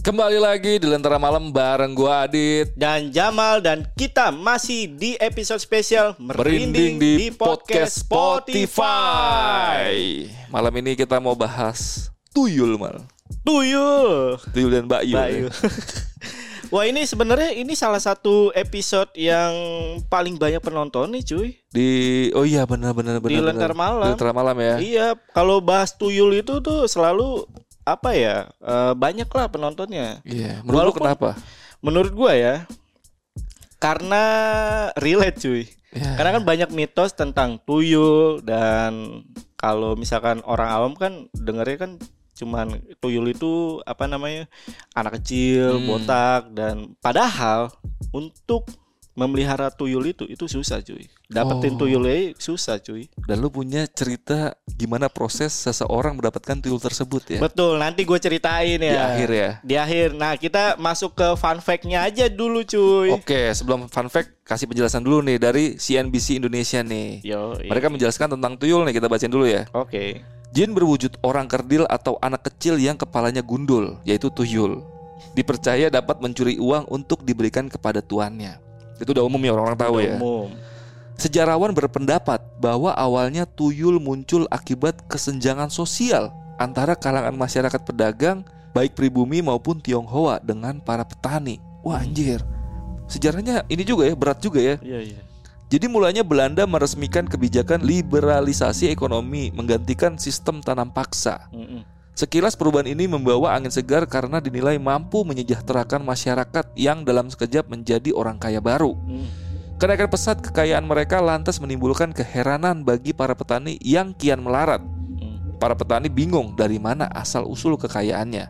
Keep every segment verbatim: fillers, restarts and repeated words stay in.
Kembali lagi di Lentera Malam bareng gua Adit dan Jamal, dan kita masih di episode spesial Merinding di, di podcast Spotify. Malam ini kita mau bahas tuyul, Mal. Tuyul. Tuyul dan Bayu. Bayu. Wah, ini sebenarnya ini salah satu episode yang paling banyak penonton nih, cuy. Di oh iya benar-benar benar. Di Lentera Malam. Di Lentera Malam ya. Iya, kalau bahas tuyul itu tuh selalu apa ya, uh, banyak lah penontonnya. Iya. Menurut lu kenapa? Menurut gua ya, karena relate cuy. Yeah. Karena kan banyak mitos tentang tuyul, dan kalau misalkan orang awam kan dengarnya kan cuman tuyul itu apa namanya, anak kecil, hmm. botak, dan padahal untuk memelihara tuyul itu itu susah cuy. Dapetin oh. tuyulnya susah cuy. Dan lu punya cerita gimana proses seseorang mendapatkan tuyul tersebut ya? Betul, nanti gue ceritain ya. Di akhir ya. Di akhir. Nah, kita masuk ke fun fact-nya aja dulu cuy. Oke, sebelum fun fact kasih penjelasan dulu nih dari C N B C Indonesia nih. Yo, iya. Mereka menjelaskan tentang tuyul nih, kita bacain dulu ya. Oke. Jin berwujud orang kerdil atau anak kecil yang kepalanya gundul, yaitu tuyul. Dipercaya dapat mencuri uang untuk diberikan kepada tuannya. Itu udah umum ya, orang-orang tahu udah ya. Umum. Sejarawan berpendapat bahwa awalnya tuyul muncul akibat kesenjangan sosial antara kalangan masyarakat pedagang, baik pribumi maupun Tionghoa, dengan para petani. Wah anjir, sejarahnya ini juga ya, berat juga ya. Iya, iya. Jadi mulanya Belanda meresmikan kebijakan liberalisasi ekonomi, menggantikan sistem tanam paksa. Mm-mm. Sekilas perubahan ini membawa angin segar karena dinilai mampu menyejahterakan masyarakat yang dalam sekejap menjadi orang kaya baru. Hmm. Kenaikan pesat kekayaan mereka lantas menimbulkan keheranan bagi para petani yang kian melarat. Hmm. Para petani bingung dari mana asal-usul kekayaannya.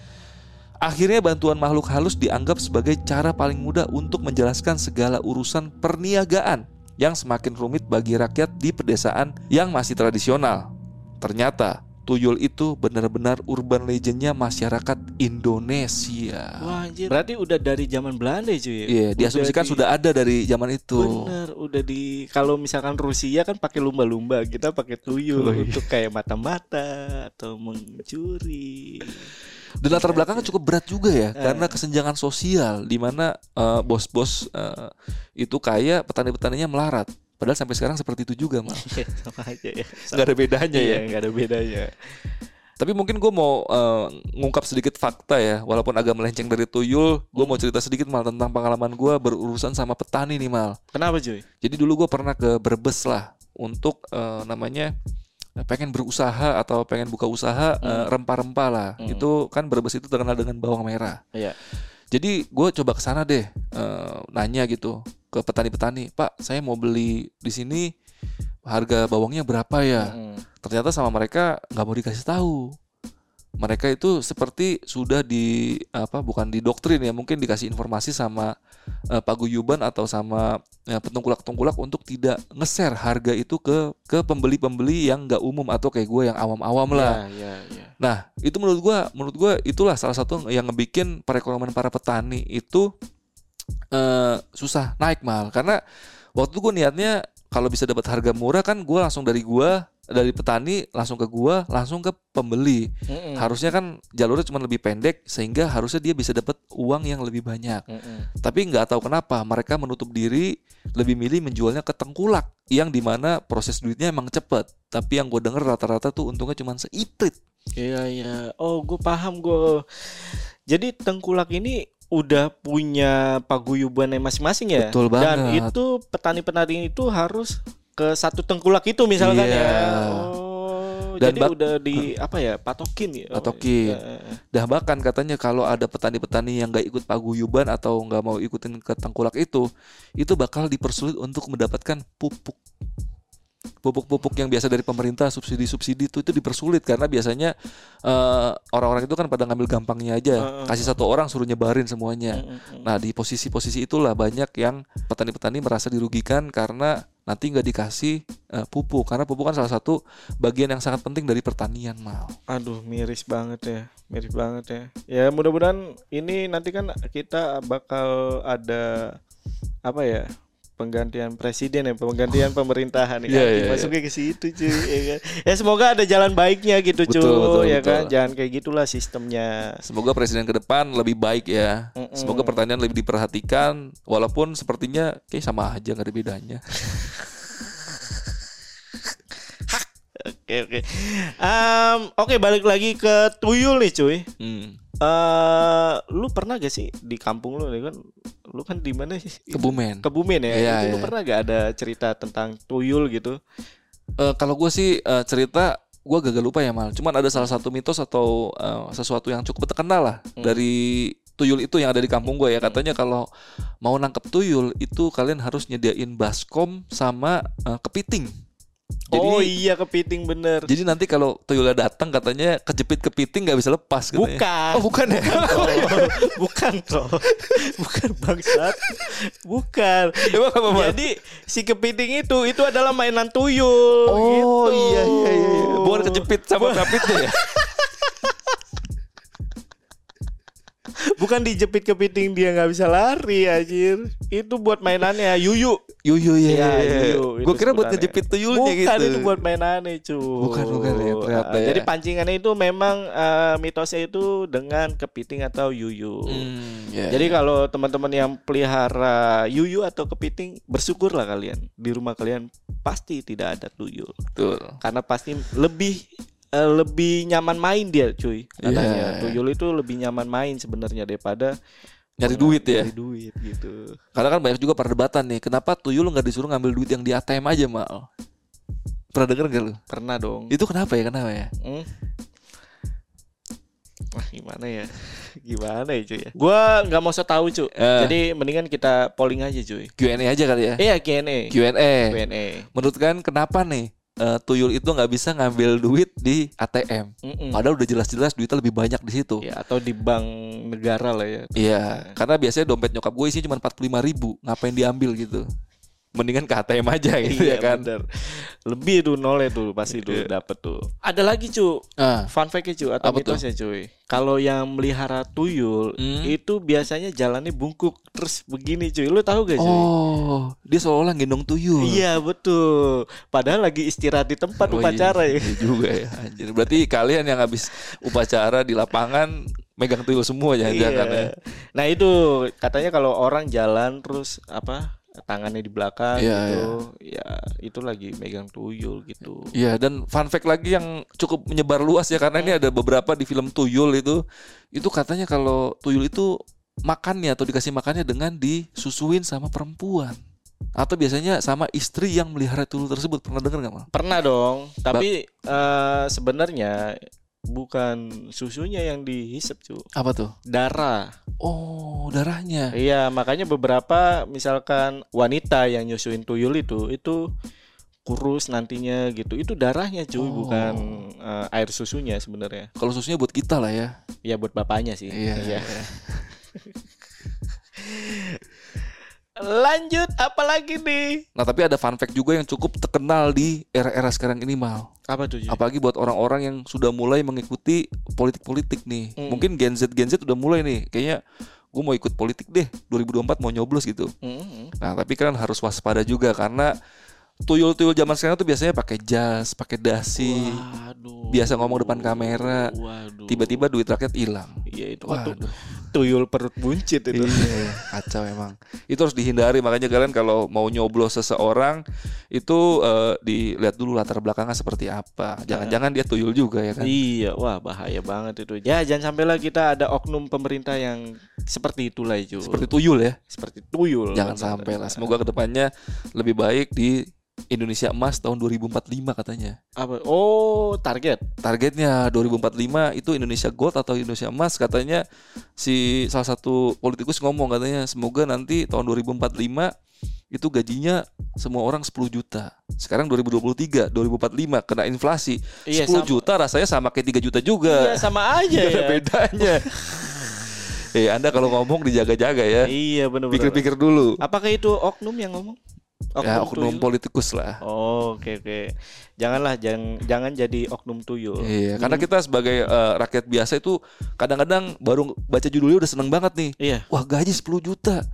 Akhirnya bantuan makhluk halus dianggap sebagai cara paling mudah untuk menjelaskan segala urusan perniagaan yang semakin rumit bagi rakyat di pedesaan yang masih tradisional. Ternyata tuyul itu benar-benar urban legendnya masyarakat Indonesia. Wah anjir. Berarti udah dari zaman Belanda cuy. Iya, yeah, diasumsikan di... sudah ada dari zaman itu. Bener, udah di kalau misalkan Rusia kan pakai lumba-lumba, kita pakai tuyul oh, iya. untuk kayak mata-mata atau mencuri. Dan latar belakangnya cukup berat juga ya, eh. karena kesenjangan sosial di mana uh, bos-bos uh, itu kaya, petani-petaninya melarat. Padahal sampai sekarang seperti itu juga, Mal. Sama aja ya. Gak ada bedanya iya, ya. Gak ada bedanya. Tapi mungkin gue mau uh, ngungkap sedikit fakta ya, walaupun agak melenceng dari tuyul. Gue mau cerita sedikit Mal tentang pengalaman gue berurusan sama petani nih, Mal. Kenapa cuy? Jadi dulu gue pernah ke Brebes lah untuk uh, namanya pengen berusaha atau pengen buka usaha hmm. uh, rempah-rempah lah. Hmm. Itu kan Brebes itu terkenal dengan bawang merah. Iya. Jadi gue coba ke sana deh, uh, nanya gitu ke petani-petani, Pak, saya mau beli di sini, harga bawangnya berapa ya? Hmm. Ternyata sama mereka nggak mau dikasih tahu. Mereka itu seperti sudah di apa? Bukan didoktrin ya, mungkin dikasih informasi sama uh, paguyuban atau sama ya, petungkulak-tungkulak untuk tidak nge-share harga itu ke ke pembeli-pembeli yang nggak umum atau kayak gue yang awam-awam lah. Ya, ya, ya. Nah, itu menurut gue, menurut gue itulah salah satu yang ngebikin perekonomian para petani itu uh, susah naik, Mal. Karena waktu itu gue niatnya kalau bisa dapat harga murah kan gue langsung dari gue dari petani langsung ke gue langsung ke pembeli. Mm-mm. Harusnya kan jalurnya cuma lebih pendek sehingga harusnya dia bisa dapat uang yang lebih banyak. Mm-mm. Tapi nggak tahu kenapa mereka menutup diri, lebih milih menjualnya ke tengkulak yang dimana proses duitnya emang cepet. Tapi yang gue denger rata-rata tuh untungnya cuma seiprit. Iya iya. Oh, gue paham gue. Jadi tengkulak ini udah punya paguyubannya masing-masing ya. Betul banget. Dan itu petani-petani itu harus ke satu tengkulak itu misalkan iya. ya. Oh, dan jadi bak- udah di apa ya? Patokin ya. Patokin. Oh, ya. Dah bahkan katanya kalau ada petani-petani yang nggak ikut paguyuban atau nggak mau ikutin ke tengkulak itu, itu bakal dipersulit untuk mendapatkan pupuk. Pupuk-pupuk yang biasa dari pemerintah, subsidi-subsidi itu itu dipersulit karena biasanya uh, orang-orang itu kan pada ngambil gampangnya aja, uh, uh, kasih satu orang suruh nyebarin semuanya. Uh, uh, uh. Nah di posisi-posisi itulah banyak yang petani-petani merasa dirugikan karena nanti nggak dikasih uh, pupuk, karena pupuk kan salah satu bagian yang sangat penting dari pertanian, Mal. Aduh, miris banget ya, miris banget ya. Ya mudah-mudahan ini nanti kan kita bakal ada apa ya? penggantian presiden ya, penggantian pemerintahan ya. Yeah, yeah, masuknya ke situ cuy ya kan. Ya semoga ada jalan baiknya gitu cuy, betul, betul, ya betul. Kan. Jangan kayak gitulah sistemnya. Semoga presiden ke depan lebih baik ya. Mm-mm. Semoga pertanian lebih diperhatikan, walaupun sepertinya kayak sama aja, nggak ada bedanya. Oke oke. Um, oke balik lagi ke tuyul nih cuy. Hmm. Uh, lu pernah gak sih di kampung lu nih kan, lu kan di mana sih? Kebumen. Kebumen ya. Iya, itu iya. Lu pernah gak ada cerita tentang tuyul gitu? Uh, kalau gue sih uh, cerita, gue gagal lupa ya Mal. Cuman ada salah satu mitos atau uh, sesuatu yang cukup terkenal lah hmm. dari tuyul itu yang ada di kampung gue ya. Katanya kalau mau nangkep tuyul itu kalian harus nyediain baskom sama uh, kepiting. Jadi, oh iya kepiting bener. Jadi nanti kalau tuyulnya datang katanya kejepit kepiting nggak bisa lepas katanya. Bukan. Oh bukan ya. Bukan toh. Bukan bangsat. Bukan. Jadi si kepiting itu itu adalah mainan tuyul. Oh gitu. iya iya iya. Bukan kejepit sama kapitnya ya. Bukan dijepit kepiting dia nggak bisa lari anjir. Itu buat mainannya yuyu. Yuyu ya. ya Gue kira buat ngejepit tuyulnya bukan, gitu. Bukan itu buat mainannya cu. Bukan bukan ya ternyata uh, ya. Jadi pancingannya itu memang uh, mitosnya itu dengan kepiting atau yuyu. Hmm, yeah, Jadi yeah. Kalau teman-teman yang pelihara yuyu atau kepiting, bersyukurlah kalian di rumah kalian pasti tidak ada tuyul. Betul. Karena pasti lebih Uh, lebih nyaman main dia cuy katanya. Yeah. Tuyul itu lebih nyaman main sebenarnya daripada nyari duit ya. Nyari duit gitu. Karena kan banyak juga perdebatan nih, kenapa tuyul nggak disuruh ngambil duit yang di A T M aja Mal? Pernah denger gak lu? Pernah dong. Itu kenapa ya? Kenapa ya? Hmm? Wah gimana ya? Gimana ya cuy ya? Gua nggak mau so tahu cuy. Uh. Jadi mendingan kita polling aja cuy. Q and A aja kali ya? Iya Q and A. Q and A. Q and A. Menurut kan kenapa nih? Uh, tuyul itu nggak bisa ngambil duit di A T M, Mm-mm. padahal udah jelas-jelas duitnya lebih banyak di situ. Ya, atau di bank negara lah ya. Iya, karena biasanya dompet nyokap gue isinya cuma empat puluh lima ribu, ngapain diambil gitu? Mendingan ke A T M aja gitu iya, ya kan. Bener. Lebih tuh nolnya tuh pasti tuh dapet tuh. Ada lagi cu, uh. fun fact-nya cu atau mitosnya cuy. Kalau yang melihara tuyul hmm? itu biasanya jalannya bungkuk terus begini cuy. Lu tahu gak cuy? Oh, dia seolah-olah gendong tuyul. Iya betul. Padahal lagi istirahat di tempat oh, upacara iya, ya. Iya juga ya. Anjir. Berarti kalian yang habis upacara di lapangan megang tuyul semua jangan-jangan iya. ya. Nah itu katanya kalau orang jalan terus apa? Tangannya di belakang yeah, gitu yeah. Ya itu lagi megang tuyul gitu. Iya yeah, dan fun fact lagi yang cukup menyebar luas ya, karena hmm. ini ada beberapa di film tuyul itu itu katanya kalau tuyul itu makannya atau dikasih makannya dengan disusuin sama perempuan atau biasanya sama istri yang melihara tuyul tersebut. Pernah dengar nggak Mal? Pernah dong, tapi uh, sebenarnya bukan susunya yang dihisap cu. Apa tuh? Darah. Oh, darahnya. Iya, makanya beberapa misalkan wanita yang nyusuin tuyul itu itu kurus nantinya gitu. Itu darahnya cuy, oh. bukan uh, air susunya sebenarnya. Kalau susunya buat kita lah ya. Iya, buat bapaknya sih. Iya. iya. Lanjut, apa lagi nih? Nah, tapi ada fun fact juga yang cukup terkenal di era-era sekarang ini Mal. Apa tuh? Ji? Apalagi buat orang-orang yang sudah mulai mengikuti politik-politik nih. Mm. Mungkin Gen Z Gen Z udah mulai nih. Kayaknya gue mau ikut politik deh, dua ribu dua puluh empat mau nyoblos gitu. Mm-hmm. Nah, tapi kan harus waspada juga karena tuyul-tuyul zaman sekarang tuh biasanya pakai jas, pakai dasi. Waduh. Biasa ngomong depan kamera. Waduh. Tiba-tiba duit rakyat hilang. Iya itu waktu tuyul perut buncit itu. Iya, kacau emang. Itu harus dihindari, makanya kalian kalau mau nyoblos seseorang itu uh, dilihat dulu latar belakangnya seperti apa. Jangan-jangan dia tuyul juga ya kan. Iya, wah bahaya banget itu. Ya jangan sampailah kita ada oknum pemerintah yang seperti itulah itu. Seperti tuyul ya. Seperti tuyul. Jangan sampai lah. Semoga kedepannya lebih baik di Indonesia Emas tahun dua ribu empat puluh lima katanya. Apa? Oh, target. Targetnya dua ribu empat puluh lima itu Indonesia Gold atau Indonesia Emas katanya. Si salah satu politikus ngomong katanya semoga nanti tahun dua ribu empat puluh lima itu gajinya semua orang sepuluh juta. Sekarang dua ribu dua puluh tiga, dua ribu empat puluh lima kena inflasi. Iya, sepuluh sama. Juta rasanya sama kayak tiga juta juga. Iya, sama aja ya. Gak ada bedanya. Eh, Anda kalau ngomong dijaga-jaga ya. Iya, benar-benar. Pikir-pikir dulu. Apakah itu oknum yang ngomong? Oknum ya oknum tuyul. Politikus lah. Oh, oke okay, oke. Okay. Janganlah jangan jangan jadi oknum tuyul. Iya, hmm. karena kita sebagai uh, rakyat biasa itu kadang-kadang baru baca judulnya udah seneng banget nih. Iya. Wah, gaji sepuluh juta.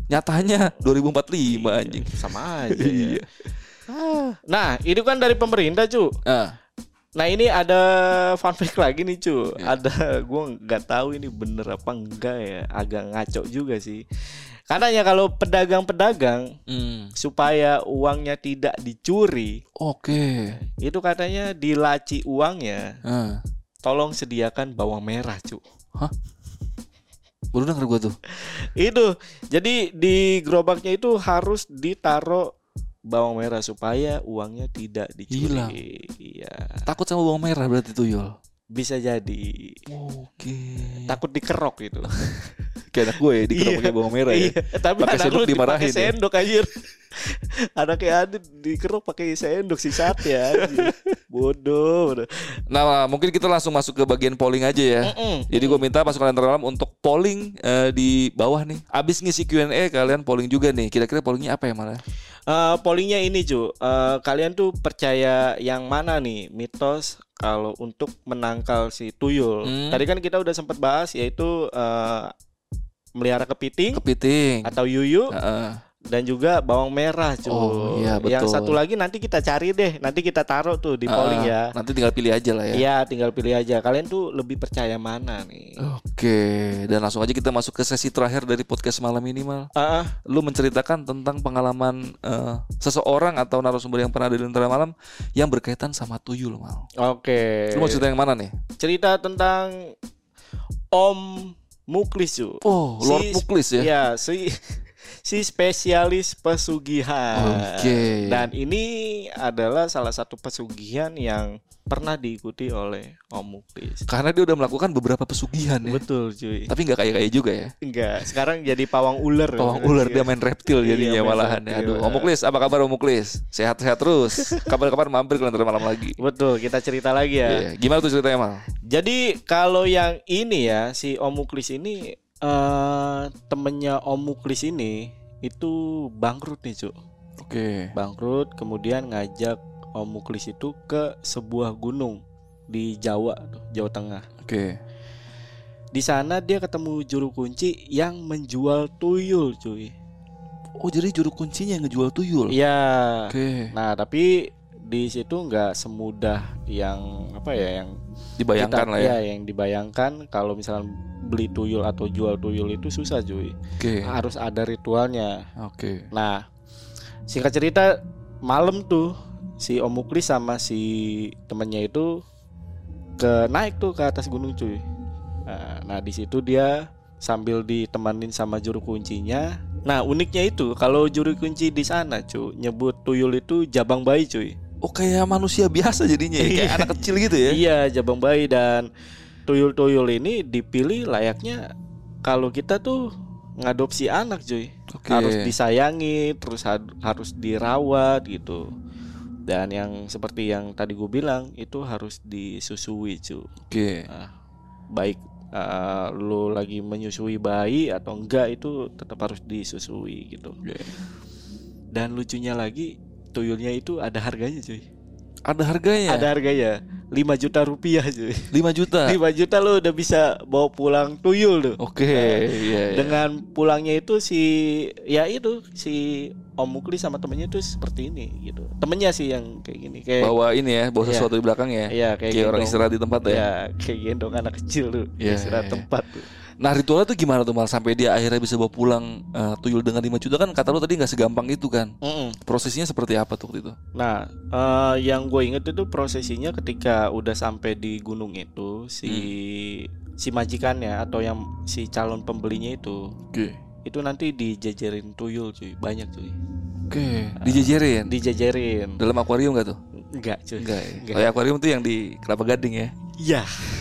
Nyatanya dua ribu empat puluh lima anjing. Sama aja ya. Nah, itu kan dari pemerintah, cu. Ah. Nah, ini ada fun fact lagi nih, cu. Ya. Ada, gue nggak tahu ini bener apa enggak ya. Agak ngaco juga sih. Katanya kalau pedagang-pedagang hmm. supaya uangnya tidak dicuri. Oke. Itu katanya di laci uangnya. Ah. Tolong sediakan bawang merah, cu. Hah? Baru denger gue tuh. Itu. Jadi di gerobaknya itu harus ditaruh bawang merah supaya uangnya tidak dicuri. Hilang. Iya. Takut sama bawang merah berarti tuyul. Bisa jadi. Oke. Takut dikerok itu. Kayak anak gue ya, dikerok pakai bawang merah ya. Tapi pakai sendok dimarahin. Pakai sendok anjir. Anak kayak ada dikerok pakai sendok si sate ya. Bodoh, bodoh. Nah, mungkin kita langsung masuk ke bagian polling aja ya. Mm-mm. Jadi gue minta pasukan Lentera Malam untuk polling uh, di bawah nih. Abis ngisi Q and A kalian polling juga nih. Kira-kira pollingnya apa ya malah? Uh, pollingnya ini cu. Uh, kalian tuh percaya yang mana nih mitos kalau untuk menangkal si tuyul? Hmm. Tadi kan kita udah sempat bahas yaitu uh, melihara kepiting, kepiting atau yuyu. Uh-uh. Dan juga bawang merah, cu. Oh, iya, betul. Yang satu lagi nanti kita cari deh, nanti kita taruh tuh di polling uh, ya. Nanti tinggal pilih aja lah ya. Iya, tinggal pilih aja. Kalian tuh lebih percaya mana nih? Oke, dan langsung aja kita masuk ke sesi terakhir dari podcast malam ini, Mal. Uh-uh. Lu menceritakan tentang pengalaman uh, seseorang atau narasumber yang pernah ada di Lentera Malam yang berkaitan sama tuyul, Mal. Oke. Lu mau cerita yang mana nih? Cerita tentang Om Muklis, cu. Oh, Lord si, Muklis ya. Iya, si si spesialis pesugihan. Oke. Okay. Dan ini adalah salah satu pesugihan yang pernah diikuti oleh Om Muklis. Karena dia udah melakukan beberapa pesugihan ya. Betul, cuy. Tapi nggak kaya-kaya juga ya. Enggak. Sekarang jadi pawang ular. Pawang ular, dia main reptil jadinya iya, malahan. Aduh, Om Muklis, apa kabar Om Muklis? Sehat-sehat terus. Kabar-kabar mampir ke Lentera Malam lagi. Betul, kita cerita lagi ya. Iya. Gimana tuh ceritanya, Mal? Jadi kalau yang ini ya, si Om Muklis ini Uh, temennya Om Muklis ini itu bangkrut nih, cu. Oke. Okay. Bangkrut, kemudian ngajak Om Muklis itu ke sebuah gunung di Jawa, Jawa Tengah. Oke. Okay. Di sana dia ketemu juru kunci yang menjual tuyul, cuy. Oh, jadi juru kuncinya yang ngejual tuyul? Iya. Oke. Okay. Nah, tapi di situ nggak semudah yang apa ya, yang dibayangkan kita, lah ya. ya. Yang dibayangkan kalau misalnya beli tuyul atau jual tuyul itu susah, cuy. Okay. Harus ada ritualnya. Oke. Okay. Nah, singkat cerita malam tuh si Om Muklis sama si temennya itu ke naik tuh ke atas gunung, cuy. Nah, nah di situ dia sambil ditemanin sama juru kuncinya. Nah, uniknya itu kalau juru kunci di sana, cuy, nyebut tuyul itu jabang bayi, cuy. Oh, kayak manusia biasa jadinya ya, kayak anak kecil gitu ya. Iya, jabang bayi. Dan tuyul-tuyul ini dipilih layaknya kalau kita tuh ngadopsi anak, cuy. Okay. Harus disayangi, terus ha- harus dirawat gitu. Dan yang seperti yang tadi gue bilang itu harus disusui, cuy. Oke. Okay. Nah, baik uh, lu lagi menyusui bayi atau enggak itu tetap harus disusui gitu. Okay. Dan lucunya lagi tuyulnya itu ada harganya, cuy. Ada harganya? Ada harganya lima juta rupiah, cuy. lima juta? lima juta lo udah bisa bawa pulang tuyul tuh. Oke, okay, nah, iya, iya. Dengan pulangnya itu si ya itu si Om Muklis sama temennya tuh seperti ini gitu. Temennya sih yang kayak gini, kayak bawa ini ya, bawa sesuatu iya, di belakang ya. Iya, kayak, kayak orang istirahat di tempat ya. Iya, kayak gendong anak kecil tuh, yeah, istirahat yeah, tempat tuh. Nah, ritualnya tuh gimana tuh, Mal, sampai dia akhirnya bisa bawa pulang uh, tuyul dengan lima juta? Kan kata lu tadi nggak segampang itu kan. Mm-mm. Prosesnya seperti apa tuh waktu itu? Nah, uh, yang gue inget itu prosesinya ketika udah sampai di gunung itu si hmm. si majikannya atau yang si calon pembelinya itu, okay, itu nanti dijejerin tuyul, cuy, banyak, cuy. Oke, okay. uh, dijejerin. Dijejerin. Dalam akuarium nggak tuh? Enggak, cuy. Enggak. Ya? Enggak. Oh, ya, akuarium tuh yang di Kelapa Gading ya? Iya.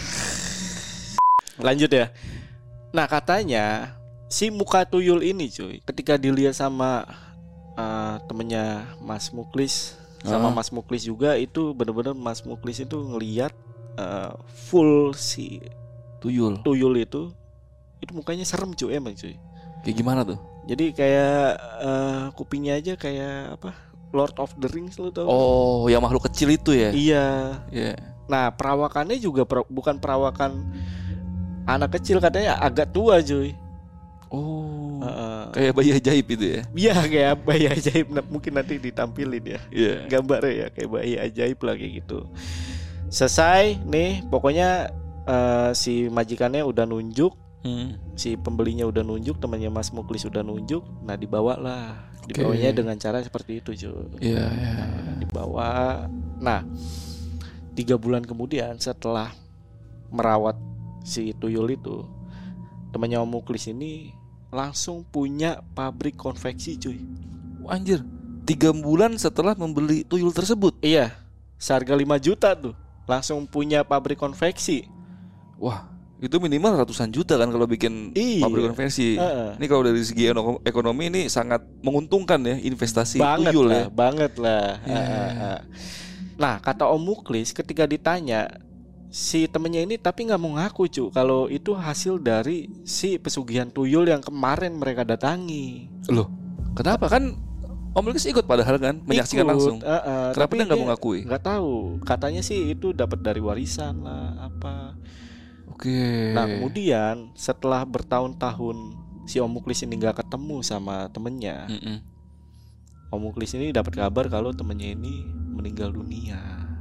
Lanjut ya. Nah, katanya si muka tuyul ini, cuy, ketika dilihat sama uh, temennya Mas Muklis sama uh. Mas Muklis juga, itu benar-benar Mas Muklis itu ngelihat uh, full si tuyul. Tuyul itu itu mukanya serem, cuy, emang, cuy. Kayak gimana tuh? Jadi kayak uh, kupingnya aja kayak apa? Lord of the Rings, lu tau? Oh, yang makhluk kecil itu ya? Iya. Yeah. Nah, perawakannya juga per- bukan perawakan anak kecil, katanya agak tua, cuy. Oh, uh, kayak bayi ajaib itu ya? Iya, kayak bayi ajaib. Nah, mungkin nanti ditampilin ya, yeah. gambarnya ya kayak bayi ajaib lah kayak gitu. Selesai nih, pokoknya uh, si majikannya udah nunjuk, hmm. si pembelinya udah nunjuk, temannya Mas Muklis udah nunjuk. Nah dibawa lah, dibawanya okay. dengan cara seperti itu cuy. Iya. Yeah, yeah. Nah, dibawa. Nah tiga bulan kemudian setelah merawat si tuyul itu, temannya Om Muklis ini langsung punya pabrik konveksi cuy. Anjir, tiga bulan setelah membeli tuyul tersebut? Iya, seharga lima juta tuh langsung punya pabrik konveksi. Wah, itu minimal ratusan juta kan kalau bikin iya. pabrik konveksi. uh-uh. Ini kalau dari segi ekonomi ini sangat menguntungkan ya investasi banget tuyul lah, ya. Banget lah yeah. uh-uh. Nah kata Om Muklis ketika ditanya, si temennya ini tapi nggak mau ngaku cu kalau itu hasil dari si pesugihan tuyul yang kemarin mereka datangi. Loh, kenapa? Kan Om Muklis ikut padahal kan menyaksikan ikut, langsung. Uh, uh, kenapa dia nggak mau ngakui? Nggak tahu. Katanya sih itu dapat dari warisan lah apa. Oke. Okay. Nah kemudian setelah bertahun-tahun si Om Muklis ini nggak ketemu sama temennya, Mm-mm. Om Muklis ini dapat kabar kalau temennya ini meninggal dunia.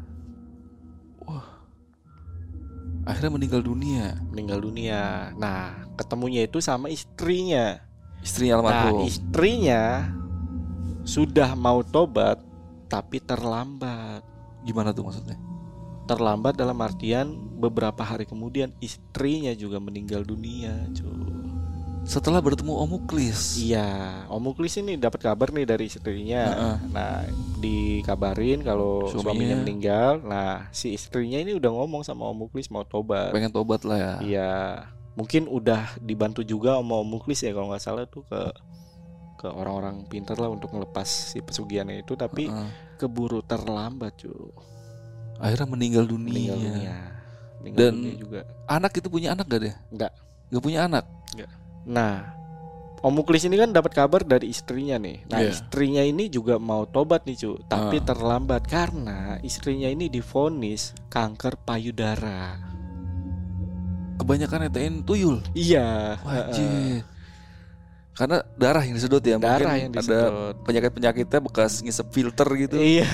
Akhirnya meninggal dunia. Meninggal dunia. Nah, ketemunya itu sama istrinya. Istrinya almarhum. Nah, istrinya sudah mau tobat tapi terlambat. Gimana tuh maksudnya? Terlambat dalam artian beberapa hari kemudian istrinya juga meninggal dunia, cuy. Setelah bertemu Om Muklis. Iya, Om Muklis ini dapat kabar nih dari istrinya. Uh-uh. Nah, dikabarin kalau suaminya. suaminya meninggal. Nah, si istrinya ini udah ngomong sama Om Muklis mau tobat. Pengen tobat lah ya. Iya, mungkin udah dibantu juga sama Om Muklis ya kalau nggak salah tuh ke ke orang-orang pintar lah untuk ngelepas si pesugihannya itu, tapi uh-uh. keburu terlambat cuy. Akhirnya meninggal dunia. Meninggal dunia. Meninggal Dan dunia juga. Anak itu punya anak gak deh? Enggak. Gak punya anak? Enggak. Nah, Om Muklis ini kan dapat kabar dari istrinya nih. Nah, yeah. istrinya ini juga mau tobat nih, cu, tapi uh. terlambat karena istrinya ini divonis kanker payudara. Kebanyakan netain tuyul. Iya. Wajib. Karena darah yang disedot ya. Darah Mungkin yang disedot. Ada penyakit-penyakitnya bekas ngisep filter gitu. Iya.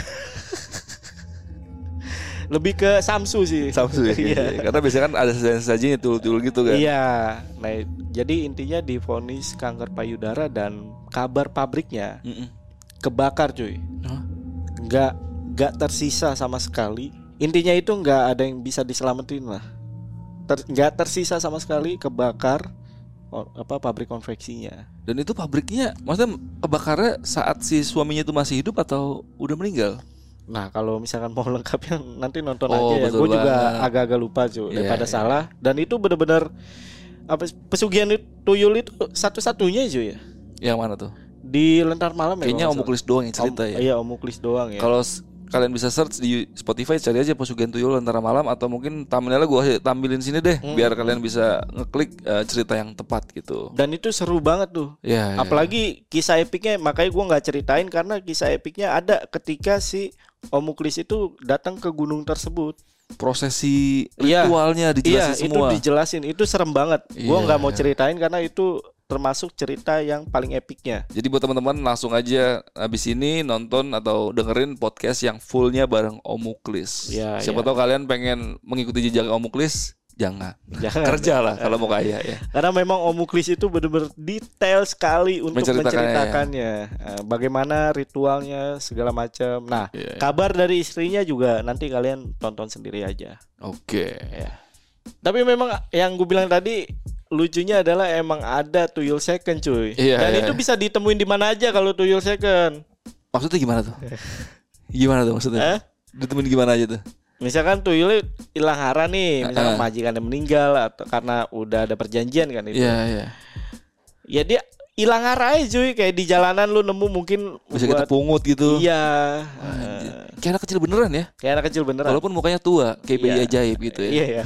Lebih ke Samsu sih. Samsu ya. Iya. Karena biasanya kan ada sajian-sajian tuyul-tuyul gitu kan. Iya. Nah, jadi intinya divonis kanker payudara dan kabar pabriknya Mm-mm. kebakar cuy. Huh? Nggak nggak tersisa sama sekali. Intinya itu nggak ada yang bisa diselamatin lah. Ter, nggak tersisa sama sekali, kebakar oh, apa pabrik konveksinya. Dan itu pabriknya, maksudnya kebakarnya saat si suaminya itu masih hidup atau udah meninggal? Nah kalau misalkan mau lengkapnya nanti nonton oh, aja ya. Gue juga agak-agak lupa cuy, yeah, daripada yeah. salah. Dan itu benar-benar apa pesugihan tuyul itu satu-satunya cuy ya. Yang mana tuh? Di Lentar Malam ya. Kayaknya Om Muklis doang yang cerita om, ya. Iya Om Muklis doang ya. Kalau s- kalian bisa search di Spotify, cari aja pesugihan tuyul Lentar Malam, atau mungkin thumbnailnya gue tampilin sini deh, hmm. biar kalian bisa ngeklik uh, cerita yang tepat gitu. Dan itu seru banget tuh. Ya, apalagi ya. Kisah epiknya, makanya gue nggak ceritain karena kisah epiknya ada ketika si Om Muklis itu datang ke gunung tersebut. Prosesi ritualnya iya, dijelasin iya, semua. Itu dijelasin, itu serem banget. Iya, gue nggak mau iya. ceritain karena itu termasuk cerita yang paling epiknya. Jadi buat teman-teman langsung aja abis ini nonton atau dengerin podcast yang fullnya bareng Om Muklis. Ya, Siapa ya. tahu kalian pengen mengikuti jejak Om Muklis. Jangan, Jangan kerja lah kalau mau kaya ya. Karena memang Om Muklis itu benar-benar detail sekali untuk menceritakannya, ya. Bagaimana ritualnya segala macam. Nah, yeah, kabar yeah. dari istrinya juga nanti kalian tonton sendiri aja. Oke. Okay. Ya. Tapi memang yang gue bilang tadi lucunya adalah emang ada tuyul second cuy. Yeah, Dan yeah. itu bisa ditemuin di mana aja kalau tuyul second. Maksudnya gimana tuh? Gimana tuh maksudnya? Eh? Ditemuin gimana aja tuh? Misalkan tuyulnya hilang hara nih, misalkan uh. majikannya meninggal atau karena udah ada perjanjian kan itu. Iya, yeah, iya. Yeah. Ya dia hilang arah aja cuy, kayak di jalanan lu nemu mungkin bisa buat... kita pungut gitu. Iya. Uh, kayak anak kecil beneran ya? Kayak anak kecil beneran. Walaupun mukanya tua, kayak bayi iya. ajaib gitu ya. Iya, iya.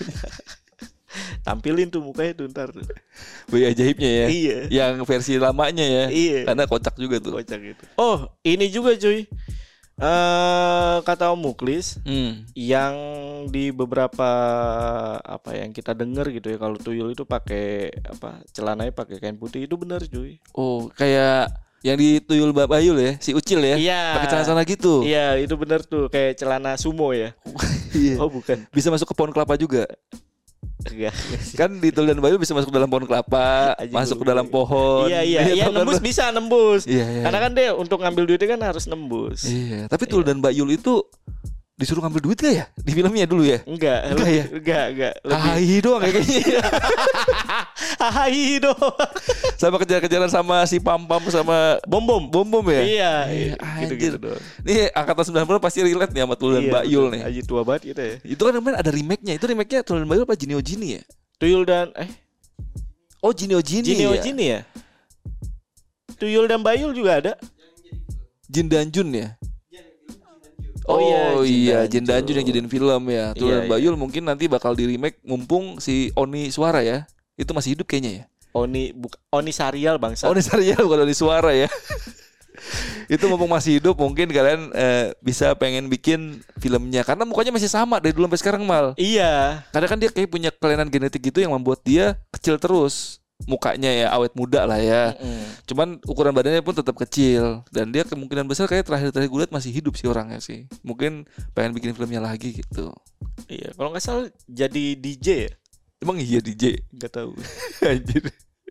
Tampilin tuh mukanya tuh ntar tuh. Bayi ajaibnya ya. Iya. Yang versi lamanya ya. Iya. Karena kocak juga tuh. Kocak gitu. Oh, ini juga cuy. Uh, kata Om Muklis, hmm. yang di beberapa apa yang kita dengar gitu ya, kalau tuyul itu pakai apa celananya pakai kain putih, itu benar cuy. Oh, kayak yang di tuyul Mbak Bayul ya, si Ucil ya, iya, pakai celana gitu. Iya, itu benar tuh, kayak celana sumo ya. Iya. Oh bukan. Bisa masuk ke pohon kelapa juga. Enggak. Kan di tuyul dan Bayul bisa masuk ke dalam pohon kelapa, Aji masuk ke dalam pohon. Iya iya, iya nembus kan? Bisa nembus. Iya, iya. Karena kan dia untuk ngambil duitnya kan harus nembus. Iya, tapi tuyul iya. dan Bayul itu disuruh ngambil duit gak ya di filmnya dulu ya? Enggak, enggak lebih, ya? Enggak, enggak. Hahaha doang ya kayaknya. Hahaha doang. Sama kejar-kejaran sama si Pam-Pam sama Bom-Bom. Bom-Bom ya? Iya, iya gitu-gitu doang. Nih angkatan sembilan puluh pasti relate nih sama Tuyul dan Mbak Yul nih. Aji tua banget gitu ya. Itu kan kemarin ada remake-nya. Itu remake-nya Tuyul dan Mbak Yul apa Jinio Jini ya? Tuyul dan eh Oh, Jinio Jini. Jinio ya? Jini ya? Tuyul dan Bayul juga ada. Jin dan Jun ya? Oh, oh iya, Jin Jin dan Jun yang jadiin film ya. Tuyul iya, dan Bayul iya. mungkin nanti bakal di remake mumpung si Oni Suara ya. Itu masih hidup kayaknya ya. Oni buk, Oni Sarial bangsa. Oni Sarial bukan Oni Suara ya. Itu mumpung masih hidup mungkin kalian eh, bisa pengen bikin filmnya karena mukanya masih sama dari dulu sampai sekarang Mal. Iya. Karena kan dia kayak punya kelainan genetik gitu yang membuat dia kecil terus. Mukanya ya awet muda lah ya. Mm-mm. Cuman ukuran badannya pun tetap kecil dan dia kemungkinan besar kayak terakhir-terakhir gue lihat masih hidup sih orangnya sih. Mungkin pengen bikin filmnya lagi gitu. Iya, kalau nggak salah jadi D J ya. Emang iya D J? Nggak tahu. Anjir.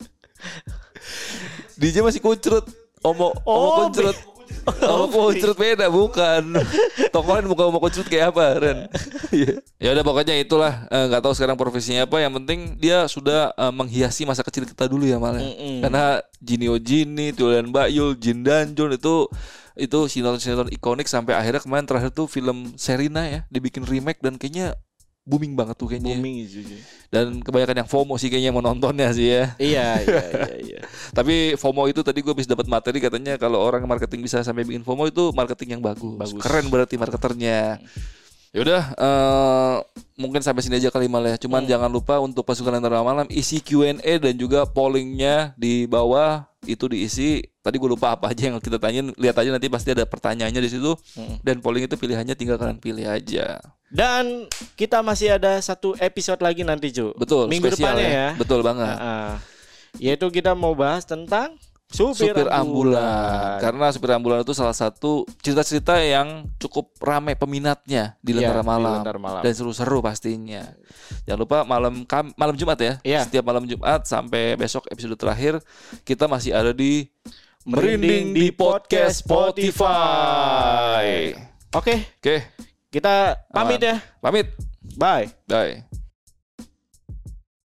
D J masih kuncrut. Omo oh, Omo kuncrut. Omo kuncrut beda bukan. Tokohan bukan Omo kuncrut kayak apa Ren. Ya udah pokoknya itulah nggak uh, tahu sekarang profesinya apa. Yang penting dia sudah uh, menghiasi masa kecil kita dulu ya malah. Mm-mm. Karena Jinio Jini, Tuyul dan Bayul, Jin dan Jun itu itu sinetron-sinetron ikonik sampai akhirnya kemarin terakhir tuh film Sherina ya dibikin remake dan kayaknya booming banget tuh kayaknya. Booming itu. Dan kebanyakan yang FOMO sih kayaknya mau nontonnya sih ya. Iya, iya, iya, iya. Tapi FOMO itu tadi gue bisa dapat materi katanya kalau orang marketing bisa sampai bikin FOMO itu marketing yang bagus. bagus. Keren berarti marketernya. Ya udah uh, mungkin sampai sini aja kali Mal ya. Cuman hmm. jangan lupa untuk pasukan Lentera Malam isi Q and A dan juga pollingnya di bawah itu diisi. Tadi gue lupa apa aja yang kita tanyain. Lihat aja nanti pasti ada pertanyaannya di situ. Hmm. Dan polling itu pilihannya tinggal kalian pilih aja. Dan kita masih ada satu episode lagi nanti Cu. Betul. Minggu depannya ya. ya. Betul banget. Nah, yaitu kita mau bahas tentang Supir, supir ambulan. ambulan. Karena supir ambulan itu salah satu cerita-cerita yang cukup ramai peminatnya di Lentera ya, Malam. Malam dan seru-seru pastinya. Jangan lupa malam kam- malam Jumat ya. ya. Setiap malam Jumat sampai besok episode terakhir kita masih ada di Merinding di Podcast Spotify. Oke. Oke. Kita pamit ya. Pamit. Bye. Bye.